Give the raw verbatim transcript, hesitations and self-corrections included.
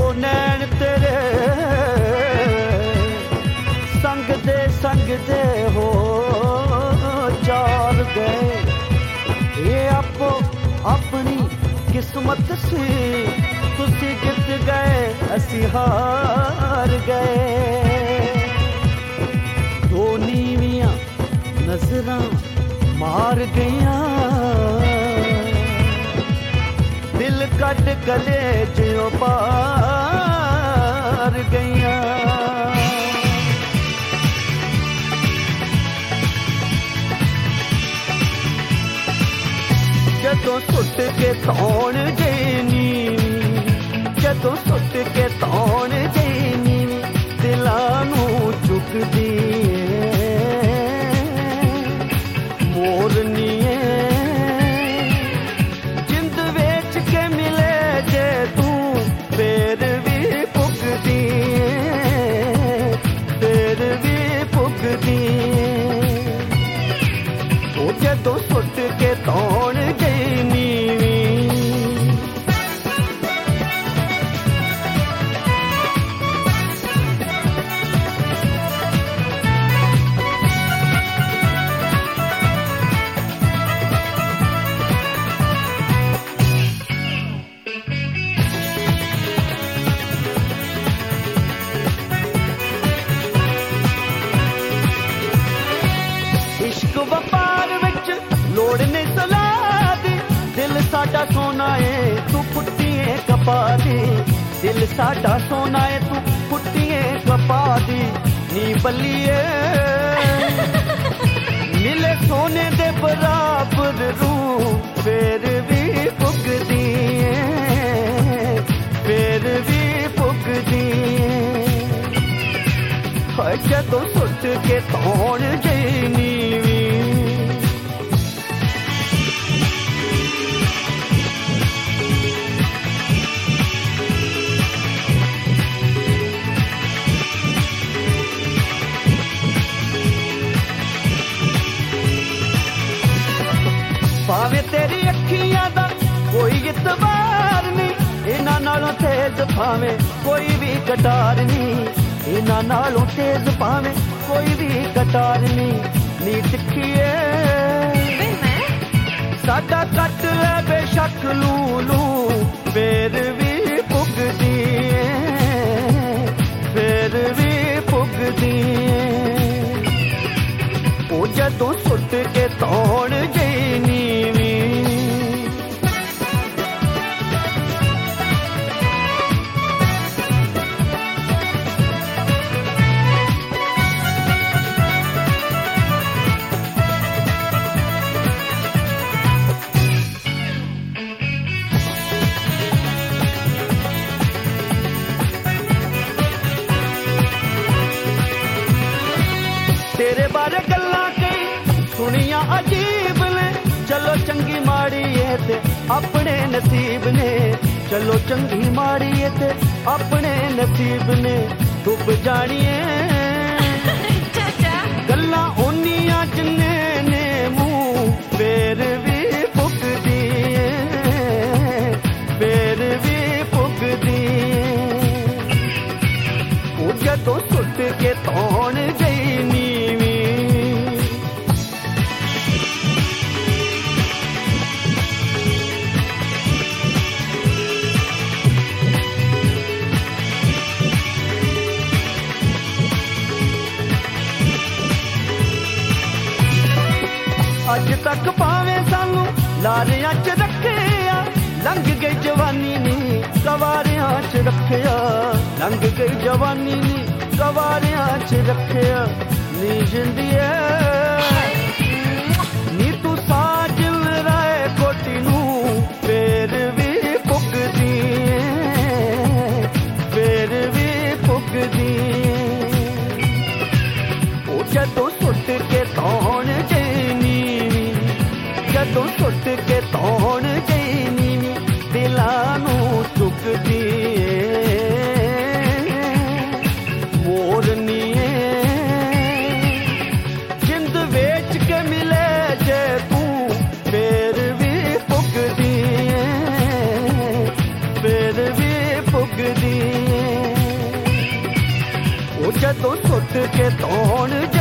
नैन तेरे संग दे संग दे हो चार गए ये आपो अपनी किस्मत सी तुसी जित गए असी हार गए दो नीवियां नजरां मार गईयां दिल कट गले जो पार गईयां जदों सुट के तौण जेनी जदों सुट के तौण जेनी दिलां नूं चुकदी मोरनीए जिंद वेच के मिले जे तू फिर भी पुगदी फिर भी पुगदी ओ जदों सुट के तौण जेनी वपार विच लोड़ ने सलाह दी दिल साडा सोना है तू फुट्टिए कपा दी दिल साडा सोना है तू फुट्टिए कपा दी नी बल्लिए मिले सोने दे बराबर रू फिर भी पुगदी फिर भी पुगदी जदों सुट के तौण जेनी भावे तेरी अखियां दा कोई इतबार नहीं इन्हां नालों तेज भावे कोई भी कटार नहीं इन्हां नालों तेज भावे कोई भी कटार नहीं नी तिखिए साडा कट ले बेशक लूलू फिर भी पुगदी फिर भी पुगदी ओ जदों सुट के तौण जेनी तेरे बारे गल्लां कई सुनिया अजीब ने चलो चंगी माड़ी है ते अपने नसीब ने चलो चंगी माड़ी है ते अपने नसीब ने डुब जानिए गल्लां ओनियां जिन्ने ने मुंह फिर भी पुगदी फिर भी पुगदी ओ जदों सुट के तौण जेनी अज तक पावे सानू लारियां च रखिया लंघ गई जवानी नी कवारियां च रखिया लंघ गई जवानी नी कवारियां च रखिया नी जिंदिए नी तू साजिल राय कोटी नू फिर भी पुगदी फिर भी पुगदी ओ जदों सुट के तौण जेनी जदों सुट के तौण जेनी दिलां नूं चुकदी मोरनीए जिंद वेच के मिले जे तू फिर भी पुगदी फिर भी पुगदी जदों सुट के धौण